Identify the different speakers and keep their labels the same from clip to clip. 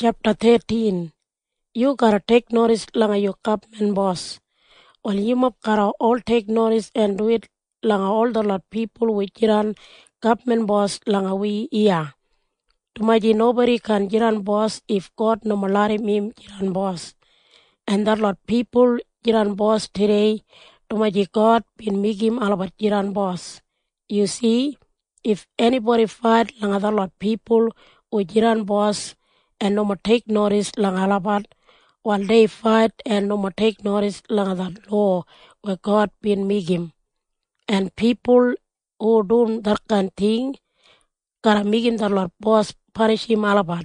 Speaker 1: Chapter 13. You gotta take notice langa your government boss. Well, you must gotta all take notice and do it langa all the lot people with jiran government boss langa we iya. Tumaji nobody can jiran boss if God no malari mim jiran boss. And that lot people jiran boss today, tumaji God bin migim alabat jiran boss. You see, if anybody fight langa that lot people with jiran boss and no more take notice langa alabat, while they fight and no more take notice langa that law where God been migim. And people who do that kind of thing, gotta migim the Lord boss punish him alabat.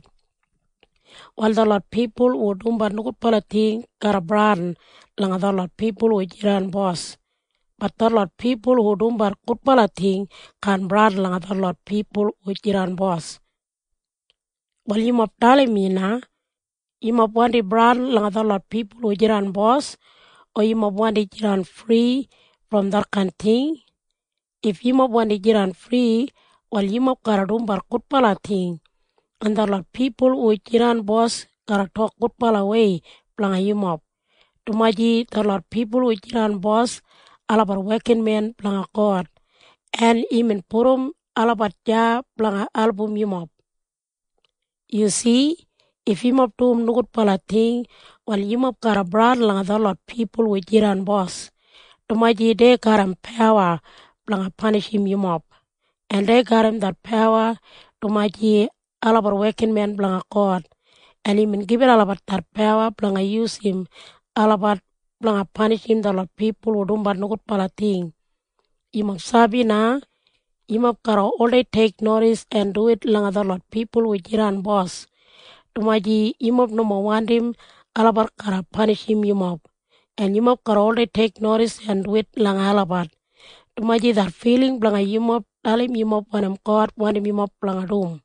Speaker 1: While the Lord people who do but no pala thing, gotta brand langa the Lord people who jiran boss. But the Lord people who do but good pala thing can brand langa the Lord people who jiran boss. Well, you must tell me na, you must want to brand langa the Lord people who jiran boss, or you must want to jiran free from that kind of thing. If you must want to jiran free, well, you must gotta do but good pala thing. And the Lord people who jiran boss gotta talk good pala way, planga you must. Tumaji the Lord people who jiran boss, alabar working men planga God. And imen purum alabat ja planga album you must. You see, if you must do no good pala thing, well, you must gotta brand langa the Lord people with jiran boss. Tumaji they got him power, planga punish him you must. And they got him that power, tumaji alabar working man planga God. And him give it alabat that power, planga use him, alabat planga punish him the Lord people who do but no good pala thing. You must sabi na, you must gotta already take notice and do it langa the Lord people with jiran boss. Tumaji you must no more want him, alabat gotta punish him you must. And you must gotta already take notice and do it langa alabat. Tumaji that feeling planga you must tell him you must want him God, want him you must planga doom.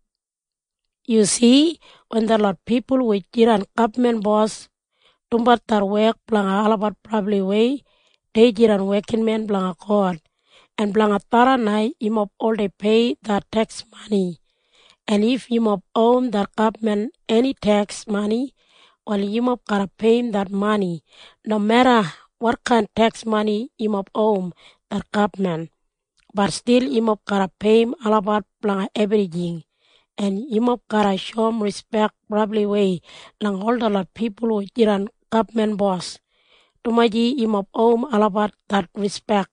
Speaker 1: You see, when the Lord people with jiran government boss, tumbat tar work planga alabat probably way, they jiran working men planga God. And planga tara nai, you must already pay that tax money. And if you must own that government any tax money, well, you must gotta pay him that money. No matter what kind of tax money you must own that government. But still, you must gotta pay him alabat planga everything. And you must gotta show him respect probably way lang all the lot people who jiran government boss. Tumaji you must own alabat that respect.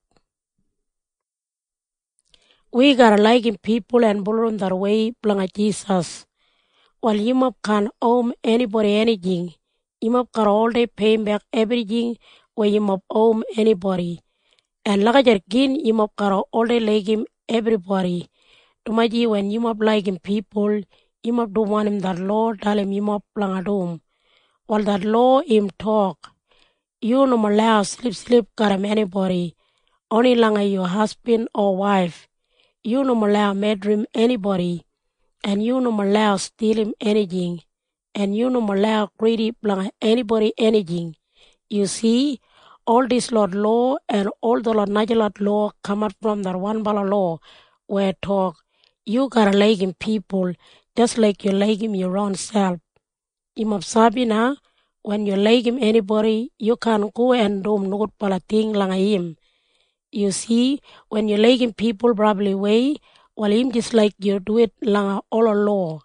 Speaker 1: We gotta like him people and bulrun their way planga Jesus. While you must can owe anybody anything, you must gotta all day pay back everything where you must owe anybody. And lagajarkin you must gotta all day like him everybody. Tumaji when you must like him people, you must do want him that law, tell him you must planga doom. While that law him talk, you no allow sleep karam anybody, only langa your husband or wife. You no allow madrim anybody, and you no allow steal him anything, and you no allow greedy planga anybody anything. You see, all this Lord law and all the Lord Najalat law come out from that one bala law where talk, you gotta like him people, just like you like him your own self. Imam Sabina, when you like him anybody, you can go and do no pala thing langa him. You see, when you like him people probably way, while him just like you do it langa all a law.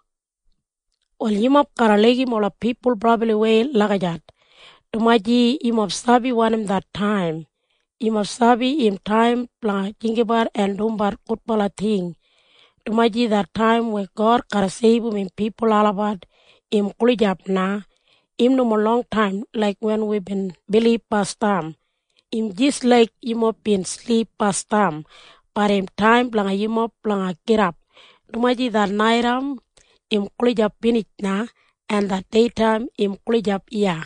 Speaker 1: While him up gotta like him all a people probably way lagajat. Tumaji Imam Sabi want him that time. Imam Sabi him time planga jingibar and dumbar kutpala thing. Tumaji that time where God gotta save him in people alabat him kulijap na. Him no more long time like when we been believe past time. Him just like him up been sleep past time. But him time planga him up planga get up. Tumaji that nightam him kulijap pinit na and that daytime him kulijap iya.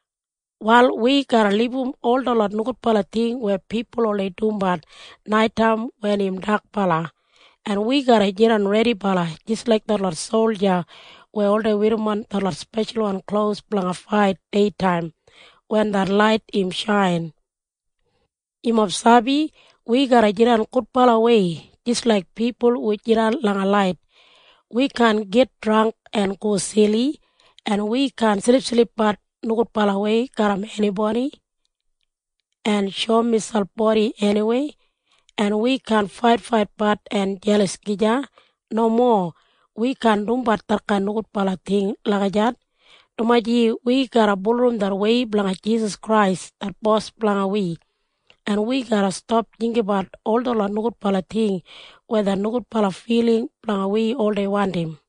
Speaker 1: While we gotta leave him all the lot nukut pala thing where people only do but nighttime when him dark pala. And we gotta get on ready pala, just like the Lord soldier, where all the women the Lord special one clothes planga fight daytime, when that light him shine. Imam Sabi, we gotta get on good pala way, just like people with jiran langa light. We can get drunk and go silly, and we can sleep but nugut pala way karam anybody and show misal body anyway, and we can fight but and jealous gija no more. We can dumbat tarkan nugut pala ting lagajat. Tumaji we gotta ballroom that way blanga Jesus Christ that boss blanga we. And we gotta stop thinking about all the nugut pala thing, whether nugut pala feeling blanga we all they want him.